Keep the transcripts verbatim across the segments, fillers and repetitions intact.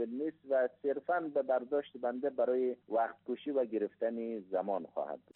نیست و صرفاً به برداشت بنده برای وقت کشی و گرفتن زمان خواهد بود.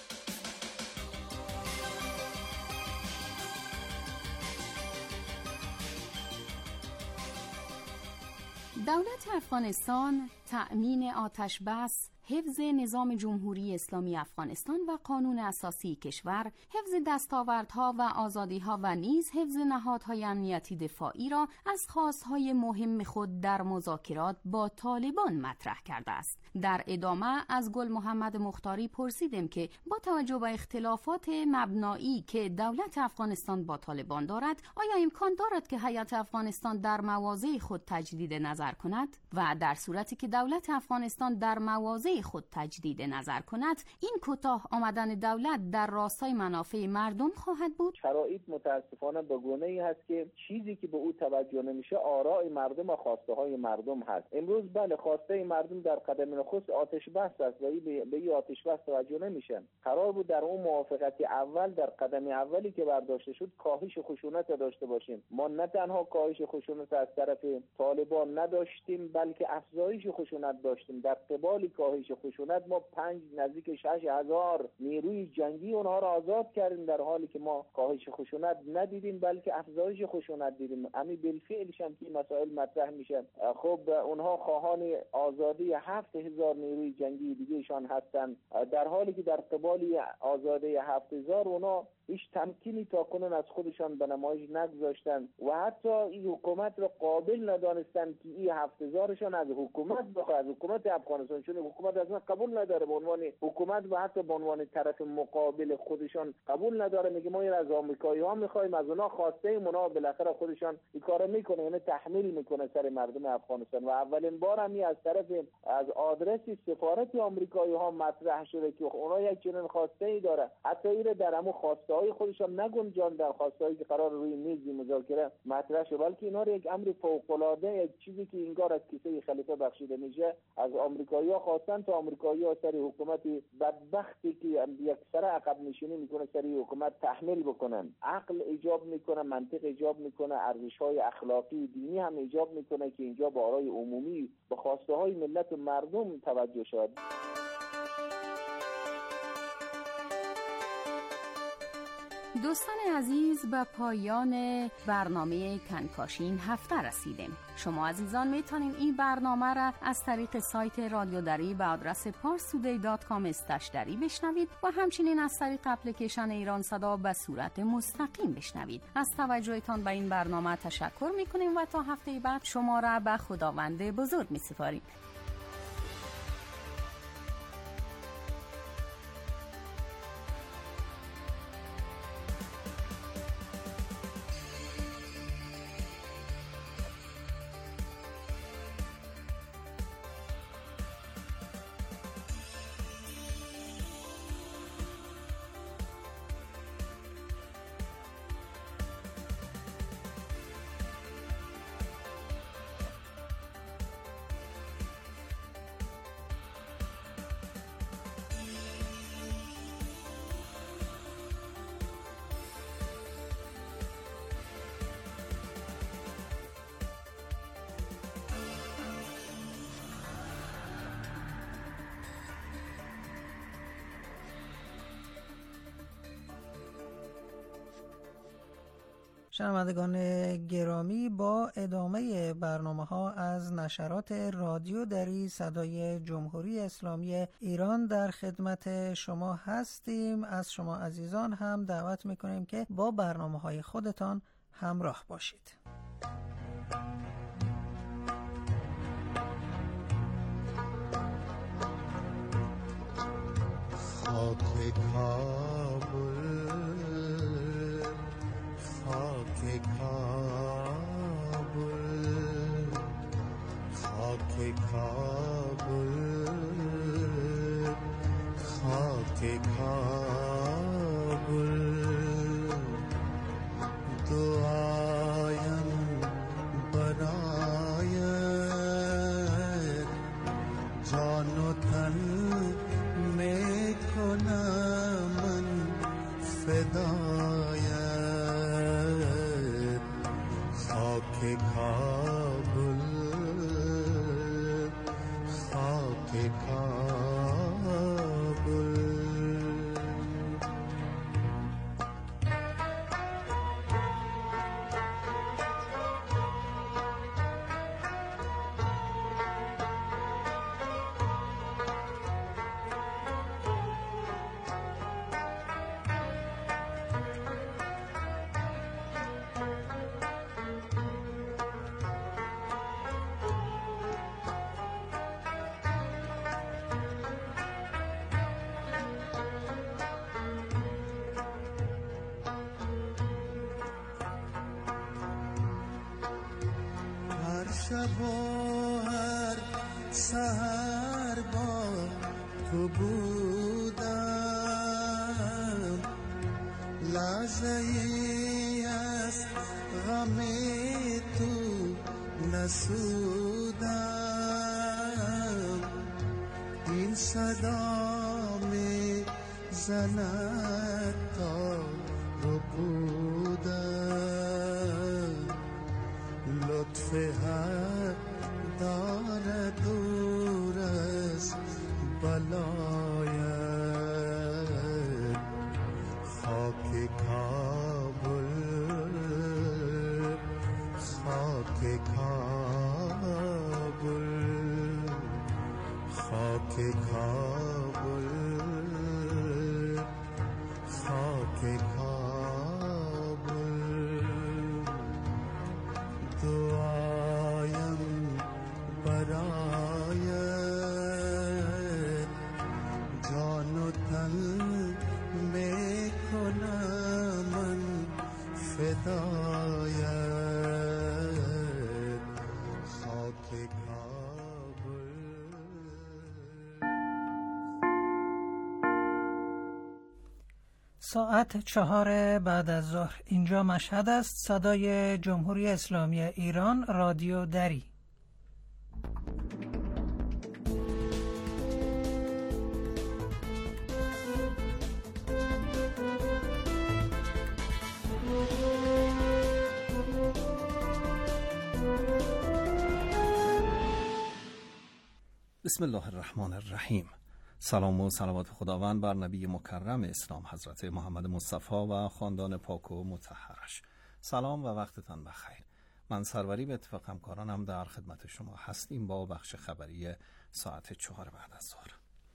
دولت افغانستان تأمین آتش بس، حفظ نظام جمهوری اسلامی افغانستان و قانون اساسی کشور، حفظ دستاوردها و آزادیها و نیز حفظ نهادهای امنیتی دفاعی را از خواستهای مهم خود در مذاکرات با طالبان مطرح کرده است. در ادامه از گل محمد مختاری پرسیدم که با توجه به اختلافات مبنایی که دولت افغانستان با طالبان دارد، آیا امکان دارد که هیئت افغانستان در مواضع خود تجدید نظر کند؟ و در صورتی که دولت افغانستان در مواضع خود تجدید نظر کند، این کوتاه آمدن دولت در راستای منافع مردم خواهد بود؟ شرایط متاسفانه به گونه‌ای هست که چیزی که به او توجه نمیشه آراء مردم و خواسته های مردم هست. امروز بله خواسته مردم در قدم نخست آتش بس است و به این آتش بس توجه نمیشن. قرار بود در اون موافقت اول، در قدم اولی که برداشته شد، کاهش خشونت داشته باشیم. ما نه تنها کاهش خشونت از طرف طالبان نداشتیم، بلکه افزایش خشونت داشتیم. در قبال کاهش خشونت ما پنج نزدیک شش هزار نیروی جنگی اونها را آزاد کردیم، در حالی که ما کاهش خشونت ندیدیم بلکه افزایش خشونت دیدیم. همین بالفعلش هم که مسائل مطرح میشه. خب اونها خواهان آزادی هفت هزار نیروی جنگی دیگهشان هستند، در حالی که در قبال آزادی هفت هزار اونها هیچ تمکینی تا کنون از خودشان به نمایش نگذاشتن و حتی این حکومت را قابل ندانستند که این هفت هزارشان از حکومت بخواد، از حکومت افغانستان، چون حکومت اصلا قبول نداره به عنوان حکومت و حتی به عنوان طرف مقابل خودشان قبول نداره. میگه ما از آمریکایی ها میخوایم، از اونها خواسته اونا، بالاخره خودشان این کارو میکنه، یعنی تحمیل میکنه سر مردم افغانستان. و اولین بار هم از طرف از آدرس سفارت آمریکایی ها مطرح شده که اونا یک چنین خواسته ای داره، حتی این در همون خواسته های خودشان نگنجان در خواستهایی که قرار روی میز مذاکره مطرح شد، بلکه اینا رو یک امر فوق العاده، یک چیزی که انگار از کیسه خلیفه بخشیده میشه، از آمریکایی‌ها خواستن تا آمریکایی‌ها سر حکومت بدبختی که یک سر عقب نشینی میکنه سر حکومت تحمیل بکنن. عقل ایجاب میکنه، منطق ایجاب میکنه، ارزش‌های اخلاقی دینی هم ایجاب میکنه که اینجا با آرای عمومی به خواسته‌های ملت و مردم توجه شد. دوستان عزیز، به پایان برنامه کنکاشی این هفته رسیدیم. شما عزیزان میتونید این برنامه را از طریق سایت رادیو دری به آدرس پارس تودی دات کام اسلش دری بشنوید و همچنین از طریق اپلیکیشن ایران صدا به صورت مستقیم بشنوید. از توجهتان به این برنامه تشکر میکنیم و تا هفته بعد شما را به خداوند بزرگ میسپاریم. شنوندگان گرامی، با ادامه برنامه ها از نشرات رادیو دری صدای جمهوری اسلامی ایران در خدمت شما هستیم. از شما عزیزان هم دعوت میکنیم که با برنامه های خودتان همراه باشید. خاک کابل، خاک کابل، خاک کابل، خاک کابل، دعایم برایت جان و تن میکنم من فدایت. خاک کابل، شب و هر سحر با تو بودم، لحظه ای از غم تو نسودم. این صدا می زند تا رو بودم، لطف حق دارد دور از بلایت. خاک کابل، خاک کابل، خاک کابل، خاک کابل. دعایم برایت، جان و تن میکنم من فدایت. خاک کابل. ساعت چهار بعد از ظهر، اینجا مشهد است. صدای جمهوری اسلامی ایران، رادیو دری. بسم الله الرحمن الرحیم. سلام و صلوات خداوند بر نبی مکرم اسلام حضرت محمد مصطفی و خاندان پاک و مطهرش. سلام و وقتتان بخیر. من سروری به اتفاق همکارانم در خدمت شما هستیم با بخش خبری ساعت چهار بعد از ظهر.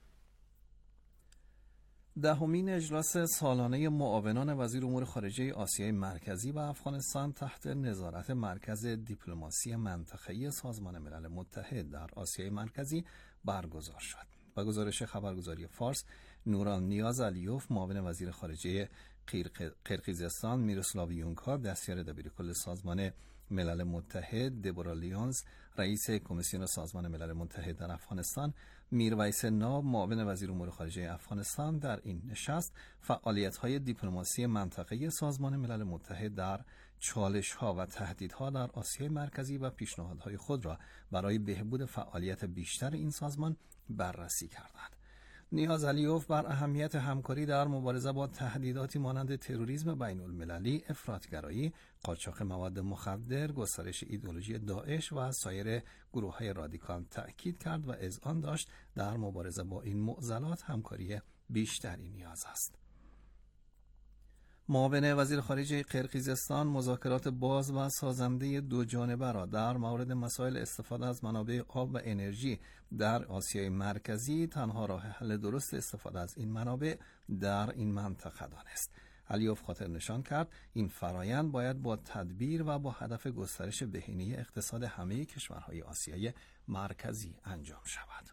دهمین اجلاس سالانه معاونان وزیر امور خارجه آسیای مرکزی و افغانستان تحت نظارت مرکز دیپلماسی منطقه‌ای سازمان ملل متحد در آسیای مرکزی برگزار شد. با گزارش خبرگزاری فارس، نوران نیاز علیوف، معاون وزیر خارجه قرقیزستان، میروسلاو یونکا، دستیار دبیرکل سازمان ملل متحد، دبورا لیونز، رئیس کمیسیون سازمان ملل متحد در افغانستان، میرویس ناب، معاون وزیر امور خارجه افغانستان در این نشست فعالیت‌های دیپلماسی منطقه‌ای سازمان ملل متحد در چالش‌ها و تهدیدها در آسیای مرکزی و پیشنهادهای خود را برای بهبود فعالیت بیشتر این سازمان بررسی کردند. نیاز علیوف بر اهمیت همکاری در مبارزه با تهدیداتی مانند تروریسم بین المللی، افراطگرایی، قاچاق مواد مخدر، گسترش ایدئولوژی داعش و سایر گروه‌های رادیکال تأکید کرد و اذعان داشت در مبارزه با این معضلات همکاری بیشتری نیاز است. معاون وزیر خارجه قرقیزستان مذاکرات باز و سازنده دو جانبه را در مورد مسائل استفاده از منابع آب و انرژی در آسیای مرکزی تنها راه حل درست استفاده از این منابع در این منطقه دانست. علیوف خاطر نشان کرد این فرایند باید با تدبیر و با هدف گسترش بهینه اقتصاد همه کشورهای آسیای مرکزی انجام شود.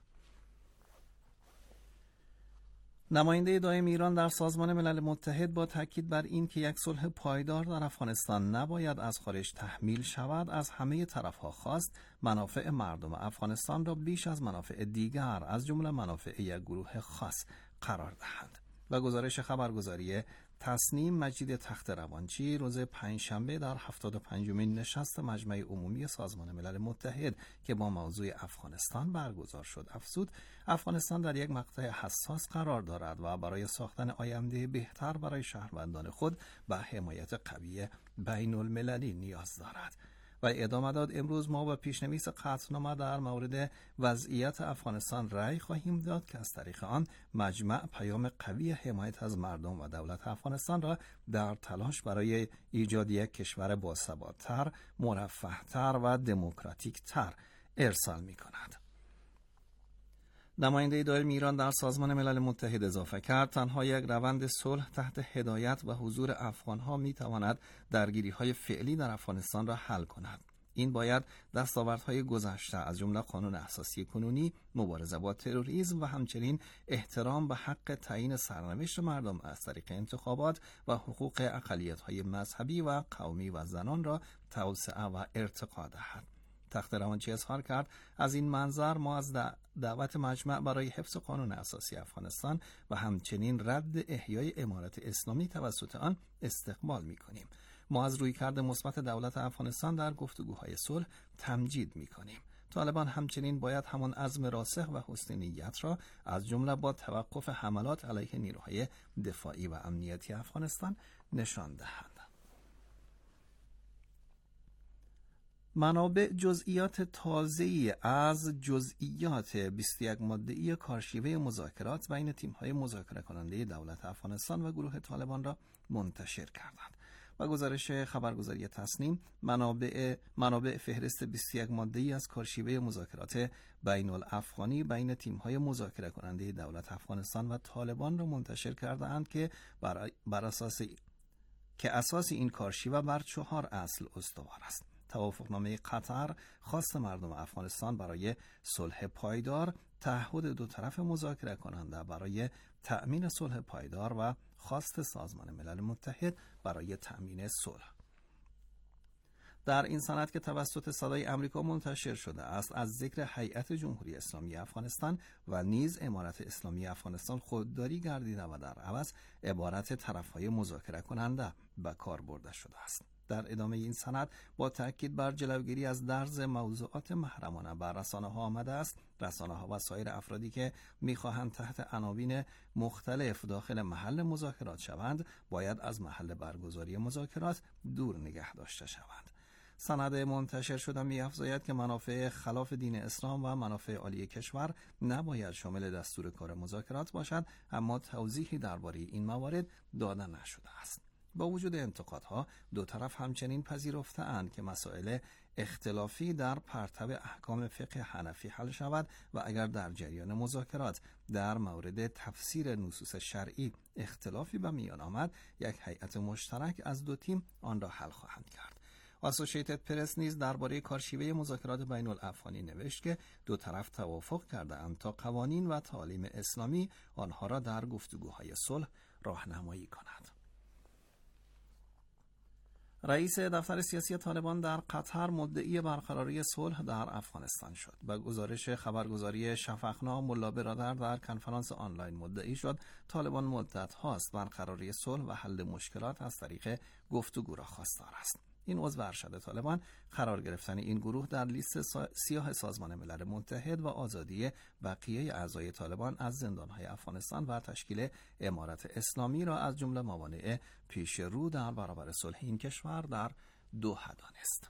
نماینده دائم ایران در سازمان ملل متحد با تاکید بر این که یک صلح پایدار در افغانستان نباید از خارج تحمیل شود، از همه طرف‌ها خواست منافع مردم افغانستان را بیش از منافع دیگر، از جمله منافع یک گروه خاص، قرار دهند. و گزارش خبرگزاری تصنیم، مجید تخت روانچی روز پنجشنبه در هفتاد و پنجمین نشست مجمع عمومی سازمان ملل متحد که با موضوع افغانستان برگزار شد افزود افغانستان در یک مقطع حساس قرار دارد و برای ساختن آینده بهتر برای شهروندان خود به حمایت قوی بین المللی نیاز دارد. و ادامه داد امروز ما با پیشنویس قطعنامه در مورد وضعیت افغانستان رأی خواهیم داد که از طریق آن مجمع پیام قوی حمایت از مردم و دولت افغانستان را در تلاش برای ایجاد یک کشور باثبات‌تر، مرفه‌تر و دموکراتیک‌تر ارسال می‌کند. نماینده دائم ایران در سازمان ملل متحد اضافه کرد تنها یک روند صلح تحت هدایت و حضور افغانها میتواند درگیری‌های فعلی در افغانستان را حل کند. این باید دستاوردهای گذشته از جمله قانون اساسی کنونی، مبارزه با تروریسم و همچنین احترام به حق تعیین سرنوشت مردم از طریق انتخابات و حقوق اقلیت‌های مذهبی و قومی و زنان را توسعه و ارتقا دهد. تخت روانچی اظهار کرد از این منظر ما از دعوت مجمع برای حفظ قانون اساسی افغانستان و همچنین رد احیای امارت اسلامی توسط آن استقبال می‌کنیم. ما از رویکرد مثبت دولت افغانستان در گفتگوهای صلح تمجید می‌کنیم. طالبان همچنین باید همان عزم راسخ و حسن نیت را از جمله با توقف حملات علیه نیروهای دفاعی و امنیتی افغانستان نشان دهند. منابع جزئیات تازه‌ای از جزئیات بیست و یک ماده‌ای کارشیوه مذاکرات بین تیم‌های مذاکره کننده دولت افغانستان و گروه طالبان را منتشر کردند. و گزارش خبرگزاری تصنیم منابع منابع فهرست بیست و یک ماده‌ای از کارشیوه مذاکرات بین الافغانی بین تیم‌های مذاکره کننده دولت افغانستان و طالبان را منتشر کرده‌اند که بر, بر اساس که اساس این کارشیوه بر چهار اصل استوار است: توافقنامه قطر، خواست مردم افغانستان برای صلح پایدار، تعهد دو طرف مذاکره کننده برای تأمین صلح پایدار و خواست سازمان ملل متحد برای تأمین صلح. در این سند که توسط صدای آمریکا منتشر شده است از ذکر هیئت جمهوری اسلامی افغانستان و نیز امارت اسلامی افغانستان خودداری گردیده و در عوض عبارت طرف‌های مذاکره کننده به کار برده شده است. در ادامه این سند با تأکید بر جلوگیری از درز موضوعات محرمانه بر رسانه‌ها آمده است: رسانه‌ها و سایر افرادی که می‌خواهند تحت عناوین مختلف داخل محل مذاکرات شوند باید از محل برگزاری مذاکرات دور نگه داشته شوند. سند منتشر شده می‌افزاید که منافع خلاف دین اسلام و منافع عالی کشور نباید شامل دستور کار مذاکرات باشد، اما توضیحی درباره این موارد داده نشده است. با وجود انتقادها، دو طرف همچنین پذیرفته‌اند که مسائل اختلافی در پرتو احکام فقه حنفی حل شود و اگر در جریان مذاکرات در مورد تفسیر نصوص شرعی اختلافی به میان آمد، یک هیئت مشترک از دو تیم آن را حل خواهند کرد. اسوسییتد پرس نیز درباره کارشیوه مذاکرات بین الافغانی نوشت که دو طرف توافق کرده‌اند تا قوانین و تعالیم اسلامی آنها را در گفتگوهای صلح راهنمایی کند. رئیس دفتر سیاسی طالبان در قطر مدعی برقراری صلح در افغانستان شد. با گزارش خبرگزاری شفقنا، ملا برادر در کنفرانس آنلاین مدعی شد طالبان مدت هاست برقراری صلح و حل مشکلات از طریق گفتگو را خواستار است. این عضو ارشد طالبان قرار گرفتن این گروه در لیست سیاه سازمان ملل متحد و آزادی بقیه اعضای طالبان از زندانهای افغانستان و تشکیل امارت اسلامی را از جمله موانع پیش رو در برابر صلح این کشور در دوحه دانست.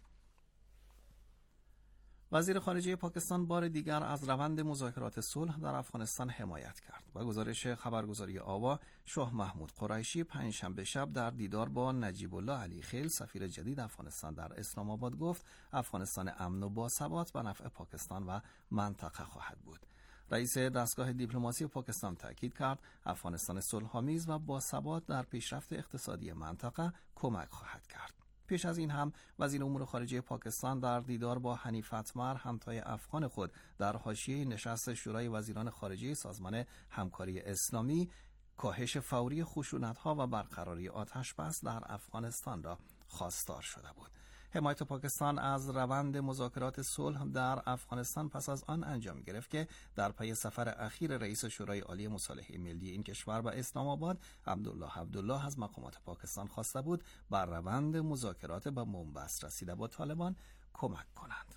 وزیر خارجه پاکستان بار دیگر از روند مذاکرات صلح در افغانستان حمایت کرد. با گزارش خبرگزاری آوا، شاه محمود قریشی پنجشنبه شب در دیدار با نجیب الله علی خیل سفیر جدید افغانستان در اسلام آباد گفت افغانستان امن و باثبات به نفع پاکستان و منطقه خواهد بود. رئیس دستگاه دیپلماسی پاکستان تاکید کرد افغانستان صلح‌آمیز و باثبات در پیشرفت اقتصادی منطقه کمک خواهد کرد. پیش از این هم وزیر امور خارجه پاکستان در دیدار با حنیف اتمر همتای افغان خود در حاشیه نشست شورای وزیران خارجه سازمان همکاری اسلامی کاهش فوری خشونت‌ها و برقراری آتش‌بس در افغانستان را خواستار شده بود. حمایت پاکستان از روند مذاکرات صلح در افغانستان پس از آن انجام گرفت که در پی سفر اخیر رئیس شورای عالی مصالحه ملی این کشور به اسلام آباد، عبدالله عبدالله از مقامات پاکستان خواسته بود بر روند مذاکرات به منبعث رسیده با طالبان کمک کنند.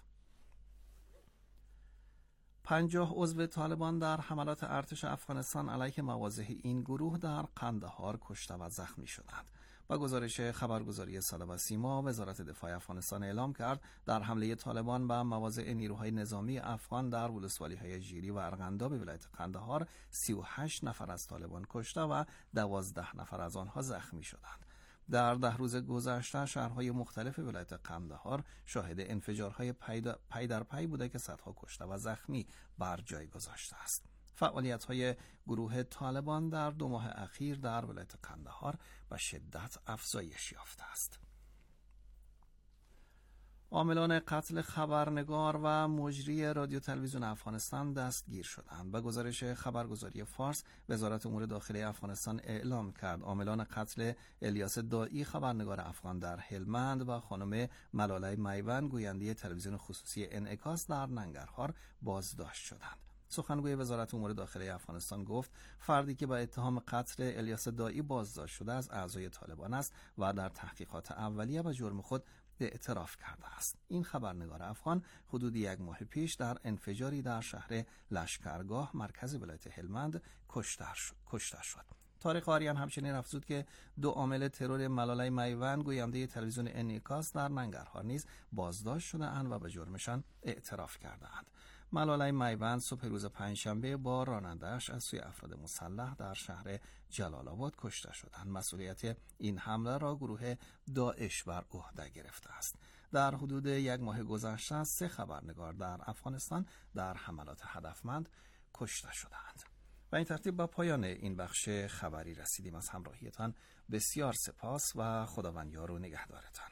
پنجاه عضو طالبان در حملات ارتش افغانستان علیه مواضع این گروه در قندهار کشته و زخمی شدند. با گزارش خبرگزاری صدا و سیما، وزارت دفاع افغانستان اعلام کرد در حمله طالبان به مواضع نیروهای نظامی افغان در ولسوالی‌های جیری و ارغنداب ولایت قندهار سی و هشت نفر از طالبان کشته و دوازده نفر از آنها زخمی شدند. در ده روز گذشته شهرهای مختلف ولایت قندهار شاهد انفجارهای پی در پی بوده که صدها کشته و زخمی بر جای گذاشته است. فعالیت‌های گروه طالبان در دو ماه اخیر در ولایت قندهار به شدت افزایش یافته است. عاملان قتل خبرنگار و مجری رادیو تلویزیون افغانستان دستگیر شدند. به گزارش خبرگزاری فارس، وزارت امور داخلی افغانستان اعلام کرد عاملان قتل الیاس دائی خبرنگار افغان در هلمند و خانم ملاله میوند گوینده تلویزیون خصوصی انعکاس در ننگرهار بازداشت شدند. سخنگوی وزارت امور داخلی افغانستان گفت فردی که با اتهام قتل الیاس دائی بازداشت شده از اعضای طالبان است و در تحقیقات اولیه به جرم خود اعتراف کرده است. این خبرنگار افغان حدود یک ماه پیش در انفجاری در شهر لشکرگاه مرکز ولایت هلمند کشته شد. طارق آریان همچنین افزود که دو عامل ترور ملاله میوند گوینده تلویزیون انعکاس در ننگرهار نیز بازداشت شده اند و به جرمشان اعتراف کرده اند. ملاله میوند صبح روز پنجشنبه با راننده‌اش از سوی افراد مسلح در شهر جلال آباد کشته شدند. مسئولیت این حمله را گروه داعش بر عهده گرفته است. در حدود یک ماه گذشته سه خبرنگار در افغانستان در حملات هدفمند کشته شدند. و این ترتیب به پایان این بخش خبری رسیدیم. از همراهیتان بسیار سپاس و خداوند یار و نگهدارتان.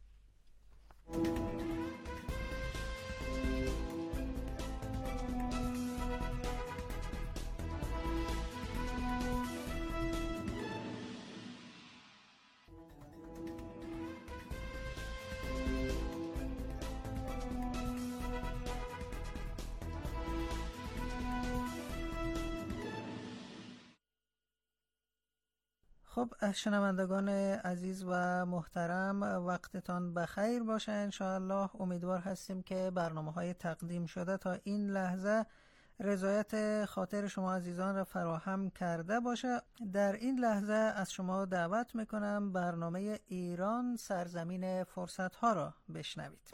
خب شنوندگان عزیز و محترم، وقتتان بخیر باشه. انشاءالله امیدوار هستیم که برنامه‌های تقدیم شده تا این لحظه رضایت خاطر شما عزیزان را فراهم کرده باشه. در این لحظه از شما دعوت میکنم برنامه ایران سرزمین فرصت‌ها را بشنوید.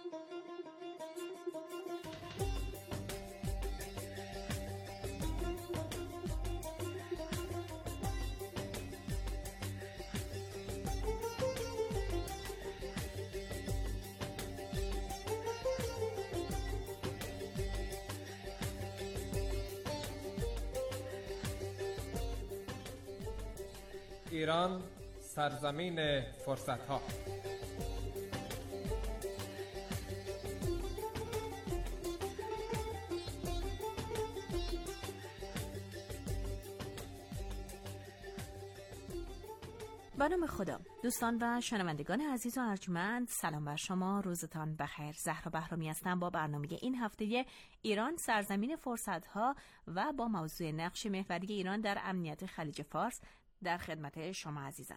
ایران سرزمین فرصت‌ها. به نام خدا. دوستان و شنوندگان عزیز و ارجمند، سلام بر شما، روزتان بخیر. زهرا بهرامی هستم با برنامه این هفته ایران سرزمین فرصت‌ها و با موضوع نقش محوری ایران در امنیت خلیج فارس در خدمت شما عزیزان.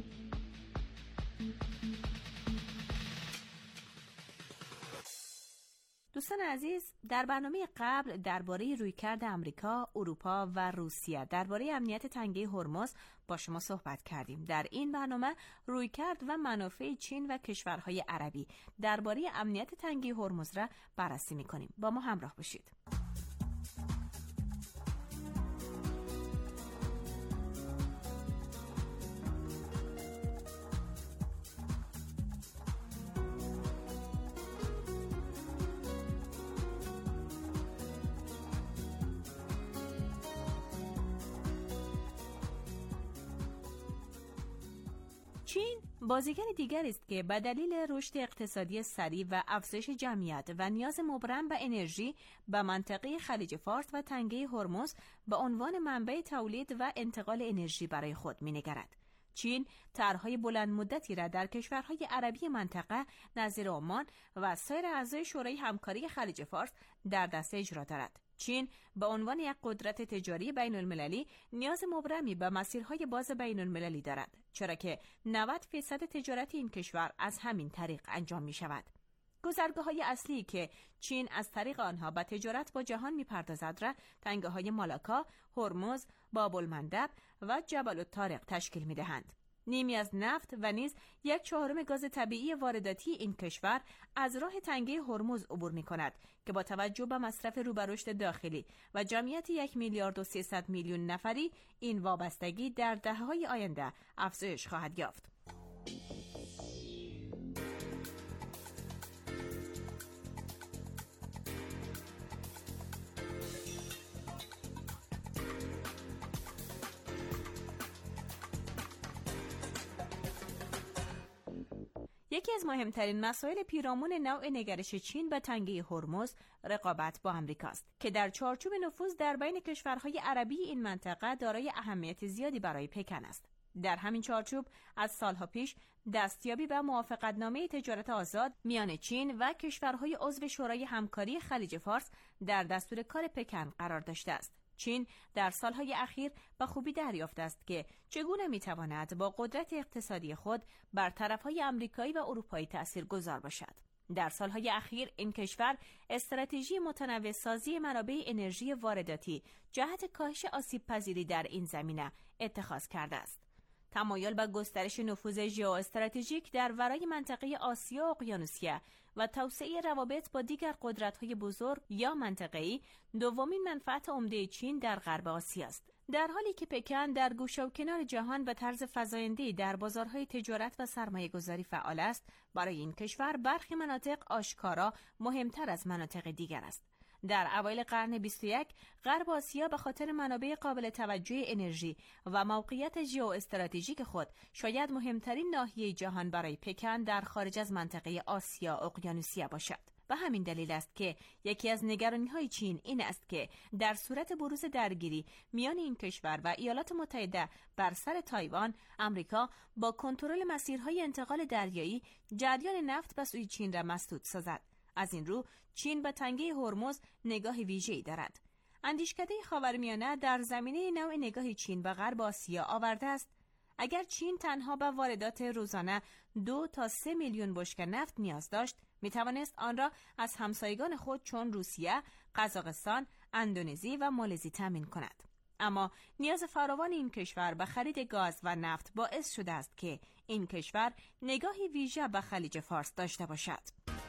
دوستان عزیز، در برنامه قبل درباره رویکرد آمریکا، اروپا و روسیه درباره امنیت تنگه هرمز با شما صحبت کردیم. در این برنامه رویکرد و منافع چین و کشورهای عربی درباره امنیت تنگه هرمز را بررسی می‌کنیم. با ما همراه باشید. چین بازیگر دیگر است که به دلیل رشد اقتصادی سریع و افزایش جمعیت و نیاز مبرم به انرژی به منطقه خلیج فارس و تنگه هرمز به عنوان منبع تولید و انتقال انرژی برای خود می‌نگرد. چین طرح‌های بلند مدتی را در کشورهای عربی منطقه نظیر عمان و سایر اعضای شورای همکاری خلیج فارس در دست اجرا دارد. چین به عنوان یک قدرت تجاری بین المللی نیاز مبرمی به مسیرهای باز بین المللی دارد، چرا که نود درصد تجارت این کشور از همین طریق انجام می شود. گذرگاه‌های اصلی که چین از طریق آنها به تجارت با جهان می‌پردازد را تنگه‌های مالاکا، هرمز، باب المندب و جبل الطارق تشکیل می‌دهند. نیمی از نفت و نیز یک چهارم گاز طبیعی وارداتی این کشور از راه تنگه هرمز عبور می‌کند که با توجه به مصرف رو به رشد داخلی و جمعیت یک میلیارد و سیصد میلیون نفری این وابستگی در دهه‌های آینده افزایش خواهد یافت. یکی از مهمترین مسائل پیرامون نوع نگرش چین به تنگه هرمز رقابت با آمریکاست که در چارچوب نفوذ در بین کشورهای عربی این منطقه دارای اهمیت زیادی برای پکن است. در همین چارچوب از سالها پیش دستیابی به موافقتنامه تجارت آزاد میان چین و کشورهای عضو شورای همکاری خلیج فارس در دستور کار پکن قرار داشته است. چین در سالهای اخیر به خوبی دریافته است که چگونه میتواند با قدرت اقتصادی خود بر طرفهای آمریکایی و اروپایی تأثیرگذار باشد. در سالهای اخیر این کشور استراتژی متنوع سازی منابع انرژی وارداتی جهت کاهش آسیب پذیری در این زمینه اتخاذ کرده است. تمایل به گسترش نفوذ ژئواستراتژیک در ورای منطقه آسیا و اقیانوسیه و توسعه روابط با دیگر قدرت‌های بزرگ یا منطقه‌ای دومین منفعت عمده چین در غرب آسیا است. در حالی که پکن در گوشه و کنار جهان به طرز فزاینده‌ای در بازارهای تجارت و سرمایه‌گذاری فعال است، برای این کشور برخی مناطق آشکارا مهمتر از مناطق دیگر است. در اوایل قرن بیست و یک غرب آسیا به خاطر منابع قابل توجه انرژی و موقعیت ژئواستراتژیک خود شاید مهمترین ناحیه جهان برای پکن در خارج از منطقه آسیا اقیانوسیه باشد. و همین دلیل است که یکی از نگرانی‌های چین این است که در صورت بروز درگیری میان این کشور و ایالات متحده بر سر تایوان، آمریکا با کنترل مسیرهای انتقال دریایی جریان نفت به سوی چین را مسدود سازد. از این رو چین به تنگه هرمز نگاه ویژه‌ای دارد. اندیشکده خاورمیانه در زمینه نوع نگاه چین به غرب آسیا آورده است اگر چین تنها به واردات روزانه دو تا سه میلیون بشکه نفت نیاز داشت، می توانست آن را از همسایگان خود چون روسیه، قزاقستان، اندونزی و مالزی تامین کند. اما نیاز فراوان این کشور به خرید گاز و نفت باعث شده است که این کشور نگاهی ویژه به خلیج فارس داشته باشد.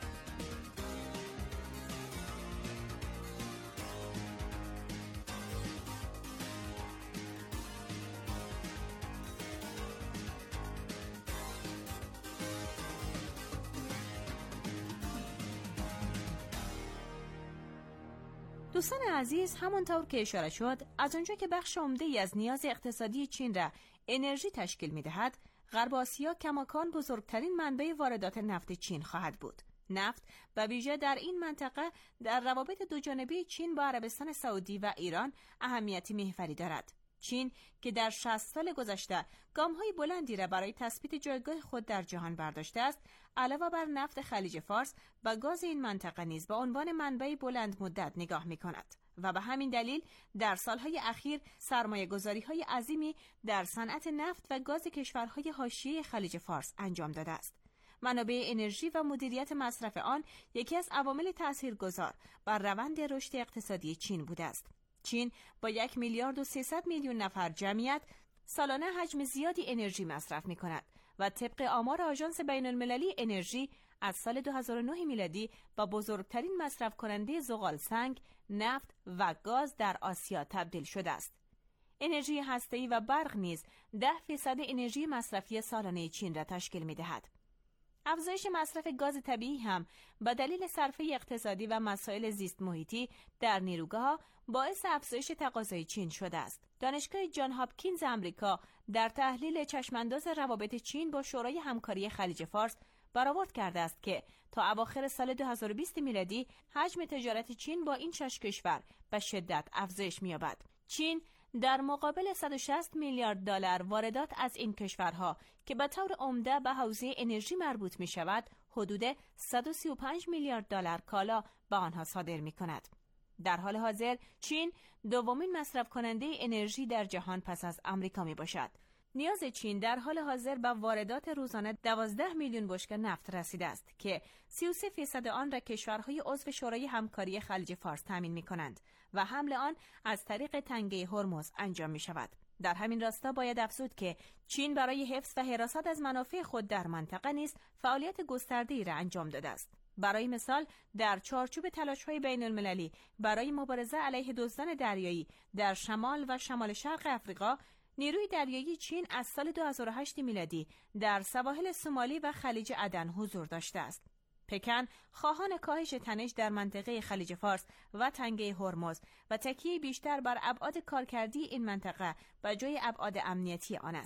دوستان عزیز، همانطور که اشاره شد، از آنجا که بخش عمده‌ای از نیاز اقتصادی چین را انرژی تشکیل می‌دهد، غرب آسیا کماکان بزرگترین منبع واردات نفت چین خواهد بود. نفت به ویژه در این منطقه در روابط دوجانبه چین با عربستان سعودی و ایران اهمیتی محوری دارد. چین که در شصت سال گذشته گام‌های بلندی را برای تثبیت جایگاه خود در جهان برداشته است، علاوه بر نفت خلیج فارس و گاز این منطقه نیز به عنوان منبع بلند مدت نگاه می‌کند و به همین دلیل در سالهای اخیر سرمایه‌گذاری‌های عظیمی در صنعت نفت و گاز کشورهای حاشیه خلیج فارس انجام داده است. منابع انرژی و مدیریت مصرف آن یکی از عوامل تاثیرگذار بر روند رشد اقتصادی چین بوده است. چین با یک میلیارد و سیصد میلیون نفر جمعیت سالانه حجم زیادی انرژی مصرف می کند و طبق آمار آژانس بین المللی انرژی از سال دو هزار و نه میلادی با بزرگترین مصرف کننده زغال سنگ، نفت و گاز در آسیا تبدیل شده است. انرژی هسته‌ای و برق نیز ده فیصد انرژی مصرفی سالانه چین را تشکیل می دهد. افزایش مصرف گاز طبیعی هم به دلیل صرفه اقتصادی و مسائل زیست محیطی در نیروگاه‌ها باعث افزایش تقاضای چین شده است. دانشگاه جان هاپکینز آمریکا در تحلیل چشمانداز روابط چین با شورای همکاری خلیج فارس برآورد کرده است که تا اواخر سال دو هزار و بیست میلادی حجم تجارت چین با این شش کشور به شدت افزایش می‌یابد. چین در مقابل صد و شصت میلیارد دلار واردات از این کشورها که به طور عمده به حوزه انرژی مربوط می شود، حدود صد و سی و پنج میلیارد دلار کالا به آنها صادر می کند. در حال حاضر چین دومین مصرف کننده انرژی در جهان پس از آمریکا می باشد. نیاز چین در حال حاضر به واردات روزانه دوازده میلیون بشکه نفت رسیده است که سی و سه فیصد آن را کشورهای عضو شورای همکاری خلیج فارس تامین می کنند و حمل آن از طریق تنگه هرمز انجام می شود. در همین راستا باید افزود که چین برای حفظ و حراست از منافع خود در منطقه نیز فعالیت گسترده‌ای را انجام داده است. برای مثال در چارچوب تلاش‌های بین‌المللی برای مبارزه علیه دزدان دریایی در شمال و شمال شرق آفریقا، نیروی دریایی چین از سال دو هزار و هشت میلادی در سواحل سومالی و خلیج عدن حضور داشته است. پکن خواهان کاهش تنش در منطقه خلیج فارس و تنگه هرمز و تکیه بیشتر بر ابعاد کارکردی این منطقه به جای ابعاد امنیتی آن است.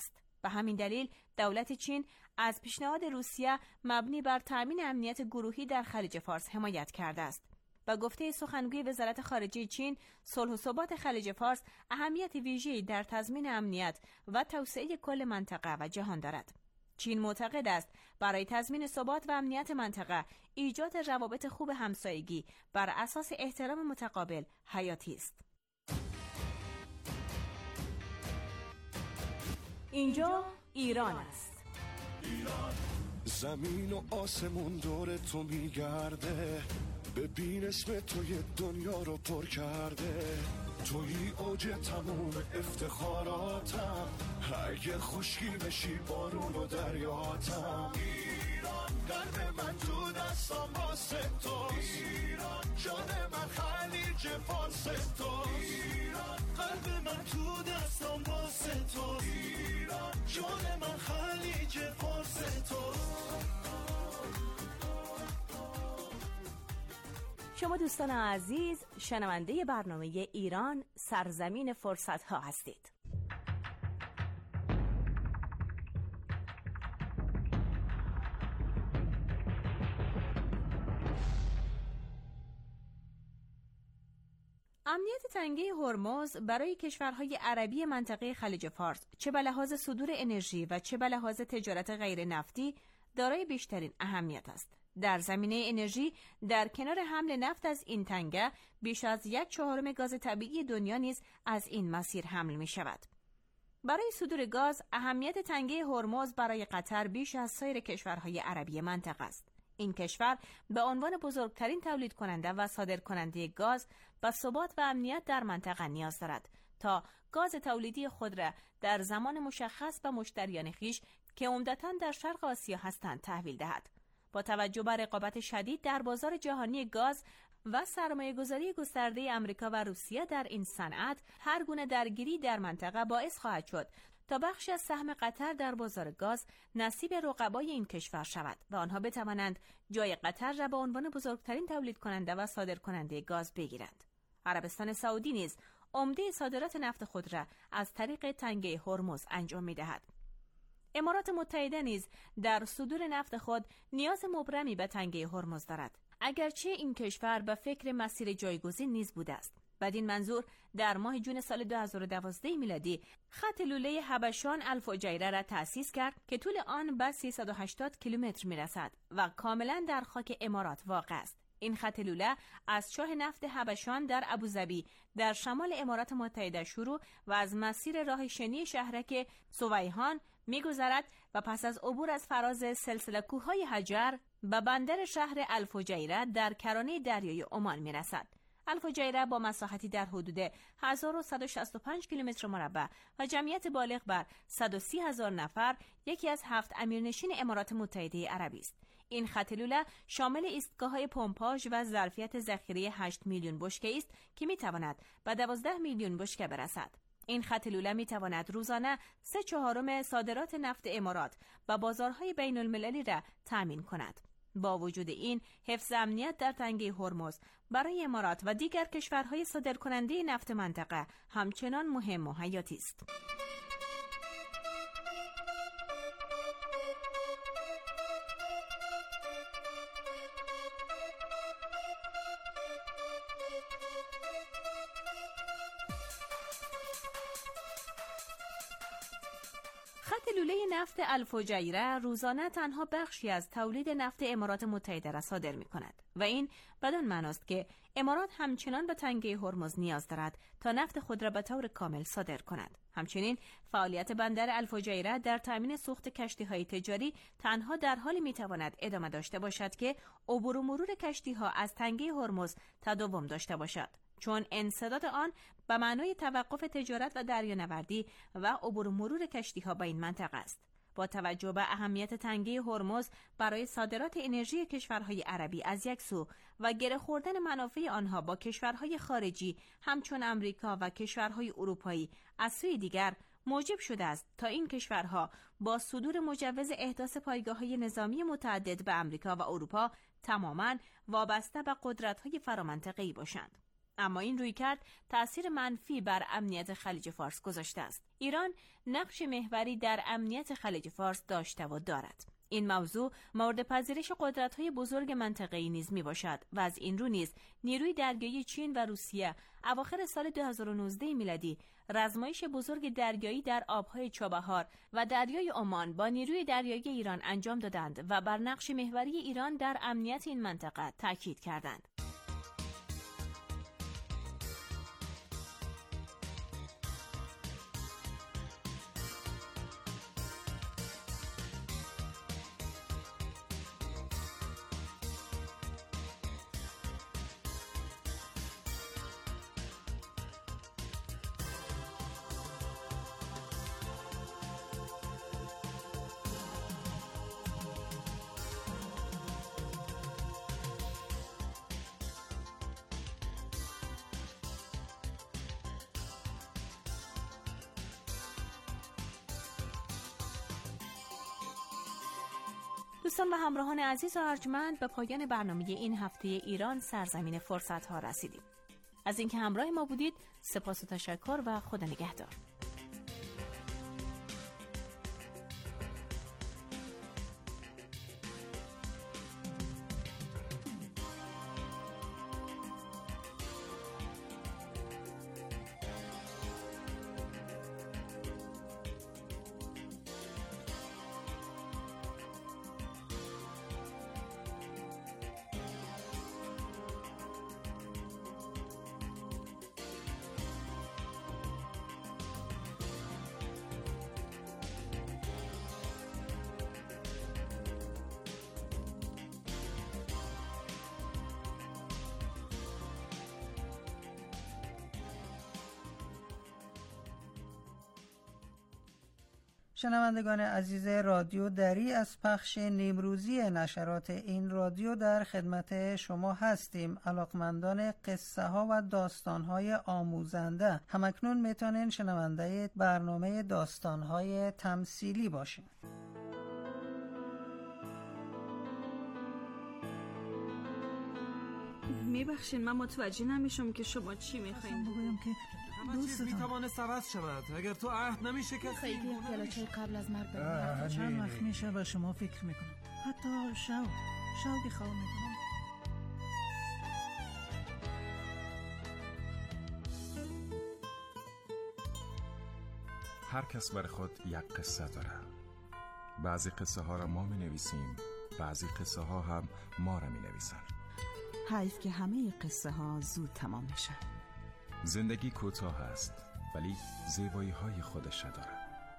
به همین دلیل دولت چین از پیشنهاد روسیه مبنی بر تأمین امنیت گروهی در خلیج فارس حمایت کرده است. با گفته سخنگوی وزارت خارجه چین، صلح و ثبات خلیج فارس اهمیت ویژه‌ای در تضمین امنیت و توسعه کل منطقه و جهان دارد. چین معتقد است برای تضمین ثبات و امنیت منطقه، ایجاد روابط خوب همسایگی بر اساس احترام متقابل حیاتی است. اینجا ایران است. ایران زمین و آسمون دور تو میگرده، ببین اسم توی دنیا رو پر کرده، توی اوج تموم افتخاراتم، اگه خشکی بشی بارون و دریاتم. ایران قلب من تو دستم واسه توست، ایران جان من خلیج فارس توست، ایران قلب من تو دستم واسه توست، ایران جان من خلیج فارس توست. شما دوستان عزیز شنونده برنامه ایران سرزمین فرصت ها هستید. امنیت تنگه هرمز برای کشورهای عربی منطقه خلیج فارس چه به لحاظ صدور انرژی و چه به لحاظ تجارت غیر نفتی دارای بیشترین اهمیت است. در زمینه انرژی در کنار حمل نفت از این تنگه بیش از یک چهارم گاز طبیعی دنیا نیز از این مسیر حمل می شود. برای صدور گاز اهمیت تنگه هرمز برای قطر بیش از سایر کشورهای عربی منطقه است. این کشور به عنوان بزرگترین تولید کننده و صادر کننده گاز به ثبات و امنیت در منطقه نیاز دارد تا گاز تولیدی خود را در زمان مشخص به مشتریان خویش که عمدتاً در شرق آسیا هستند تحویل دهد. با توجه به رقابت شدید در بازار جهانی گاز و سرمایه‌گذاری گسترده آمریکا و روسیه در این صنعت، هر گونه درگیری در منطقه باعث خواهد شد تا بخشی از سهم قطر در بازار گاز نصیب رقبای این کشور شود و آنها بتوانند جای قطر را به عنوان بزرگترین تولید کننده و صادر کننده گاز بگیرند. عربستان سعودی نیز عمده صادرات نفت خود را از طریق تنگه هرمز انجام می‌دهد. امارات متحده نیز در صدور نفت خود نیاز مبرمی به تنگه هرمز دارد، اگرچه این کشور به فکر مسیر جایگزین نیز بوده است. بدین منظور در ماه جون سال دو هزار و دوازده میلادی خط لوله حبشان الفجیره را تأسیس کرد که طول آن به سیصد و هشتاد کیلومتر میرسد و کاملا در خاک امارات واقع است. این خط لوله از چاه نفت حبشان در ابوظبی در شمال امارات متحده شروع و از مسیر راه شنی شهرک سویحان میگذرد و پس از عبور از فراز سلسله کوههای حجر به بندر شهر الفجیره در کرانه دریای عمان میرسد. الفجیره با مساحتی در حدود هزار و صد و شصت و پنج کیلومتر مربع و جمعیت بالغ بر صد و سی هزار نفر یکی از هفت امیرنشین امارات متحده عربی است. این خط لوله شامل ایستگاه‌های پمپاژ و ظرفیت ذخیره هشت میلیون بشکه است که میتواند به دوازده میلیون بشکه برسد. این خط لوله میتواند روزانه سه چهارم صادرات نفت امارات و بازارهای بین المللی را تأمین کند. با وجود این، حفظ امنیت در تنگه هرمز برای امارات و دیگر کشورهای صادرکننده نفت منطقه همچنان مهم و حیاتی است. خط لوله نفت الفجیره روزانه تنها بخشی از تولید نفت امارات متحده را صادر می کند و این بدان معناست که امارات همچنان به تنگه هرمز نیاز دارد تا نفت خود را به طور کامل صادر کند. همچنین فعالیت بندر الفجیره در تأمین سوخت کشتی‌های تجاری تنها در حالی می‌تواند ادامه داشته باشد که عبور و مرور کشتی‌ها از تنگه هرمز تداوم داشته باشد، چون انسداد آن به معنای توقف تجارت و دریانوردی و عبور و مرور کشتی‌ها به این منطقه است. با توجه به اهمیت تنگه هرمز برای صادرات انرژی کشورهای عربی از یک سو و گره خوردن منافع آنها با کشورهای خارجی همچون امریکا و کشورهای اروپایی از سوی دیگر، موجب شده است تا این کشورها با صدور مجوز احداث پایگاه‌های نظامی متعدد به امریکا و اروپا تماماً وابسته به قدرت‌های فرامنطقه‌ای باشند. اما این رویکرد تأثیر منفی بر امنیت خلیج فارس گذاشته است. ایران نقش محوری در امنیت خلیج فارس داشته و دارد. این موضوع مورد پذیرش قدرت‌های بزرگ منطقه‌ای نیز میباشد و از این رو نیز نیروی دریایی چین و روسیه اواخر سال دو هزار و نوزده میلادی رزمایش بزرگ دریایی در آبهای چابهار و دریای عمان با نیروی دریایی ایران انجام دادند و بر نقش محوری ایران در امنیت این منطقه تاکید کردند. دوستان و همراهان عزیز و ارجمند، به پایان برنامه این هفته ایران سرزمین فرصت ها رسیدیم. از اینکه همراه ما بودید سپاس و تشکر و خدا نگهدار. شنوندگان عزیز رادیو دری، از پخش نیمروزی نشرات این رادیو در خدمت شما هستیم. علاقمندان قصه ها و داستان های آموزنده همکنون میتونین شنونده برنامه داستان های تمثیلی باشین. میبخشین من متوجه نمیشم که شما چی میخواین. بگویم که همه چیز میتوانه عوض شود اگر تو عهد نمیشه که خیلی پیاله‌چای قبل از مرگ بریم. چند وقت میشه به شما فکر میکنم، حتی شو شو بخواه میکنم. هر کس بر خود یک قصه داره. بعضی قصه ها را ما می نویسیم، بعضی قصه ها هم ما را می نویسن. حیف که همه قصه ها زود تمام میشه. زندگی کوتاه است ولی زیبایی های خودش داره.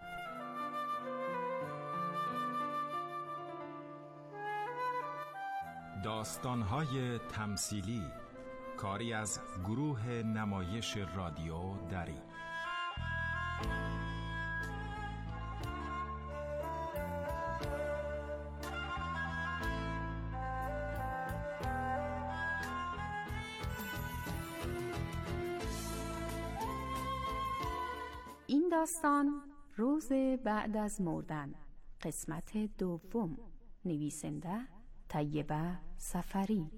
داستان های تمثیلی، کاری از گروه نمایش رادیو دری. این داستان روز بعد از مردن، قسمت دوم، نویسنده طیبه سفری.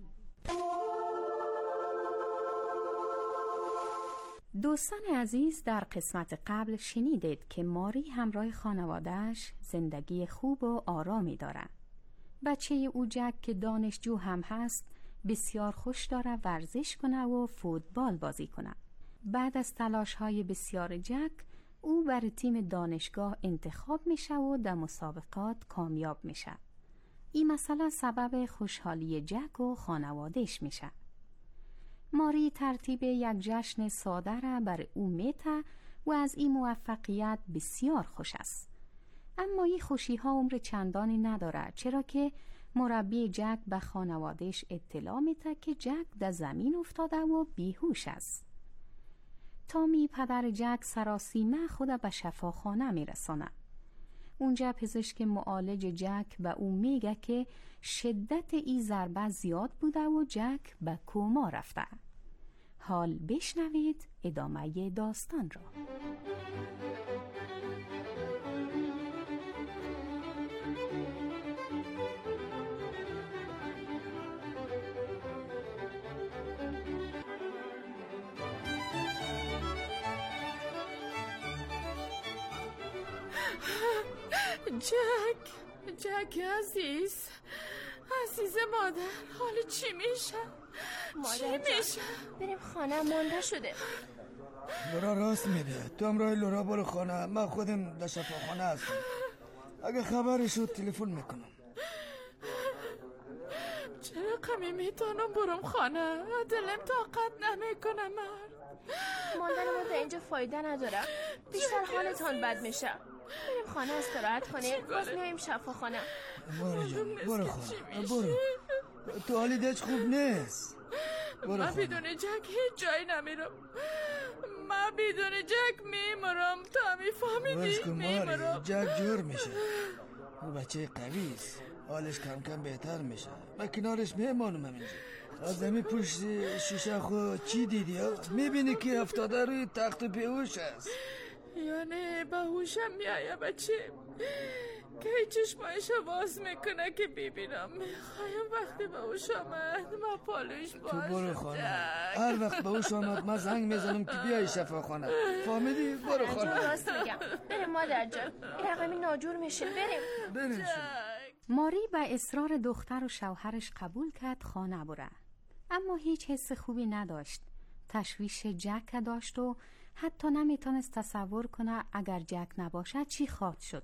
دوستان عزیز، در قسمت قبل شنیدید که ماری همراه خانواده‌اش زندگی خوب و آرامی دارند. بچه او جک که دانشجو هم هست بسیار خوش داره ورزش کنه و فوتبال بازی کنه. بعد از تلاش‌های بسیار جک، او برای تیم دانشگاه انتخاب میشه و در مسابقات کامیاب میشه. این مسئله سبب خوشحالی جک و خانوادهش میشه. ماری ترتیب یک جشن ساده را برای او میته و از این موفقیت بسیار خوش است. اما این خوشی ها عمر چندانی نداره، چرا که مربی جک به خانوادهش اطلاع میده که جک در زمین افتاده و بیهوش است. تامی پدر جک سراسیمه خود به شفاخانه میرسانه. اونجا پزشک معالج جک به او میگه که شدت این ضربه زیاد بوده و جک به کوما رفته. حال بشنوید ادامه داستان را. جک جک عزیز عزیز مادر، حالا چی میشه؟ مادر چی میشه؟ بریم خانه، مانده شده. لورا راست میده، تو هم راه لورا برو خانه، من خودم در شفاخانه هستم. اگه خبری شد تلفن میکنم. چرا قمی میتونم برم خانه؟ دلم طاقت نمیکنه. مرد ماندن ما در اینجا فایده نداره، بیشتر حالتان بد میشه. بریم خانه استراحت کنیم، باز میایم شفاخانه. ماری جان برو خانه، برو. تو حالی دلت خوب نیست. من بدون جک هیچ جایی نمیرم. من بدون جک میمرم. تا میفهمیدی میمرم. جک جور میشه، او بچه قوی است، حالش کم کم بهتر میشه. من کنارش میمانم همینجا. از همین پشت شیشه خود چی دیدی ها؟ میبینی که افتاده روی تخت بیهوش است. یعنی بهوشم میایه بچه که چشمایش باز میکنه که ببینم. میخوایم وقتی بهوش آمد ما پالوش باشم. تو برو خانه، هر وقت بهوش آمد من زنگ میزنم که بیای شفاخانه. فهمیدی؟ برو خانه. راست میگم. بریم مادر جان، این رقمی ناجور میشیم. بریم بریم. ماری به اصرار دختر و شوهرش قبول کرد خانه بره، اما هیچ حس خوبی نداشت. تشویش جک داشت و حتی نمیتونست تصور کنه اگر جک نباشد چی خواهد شد.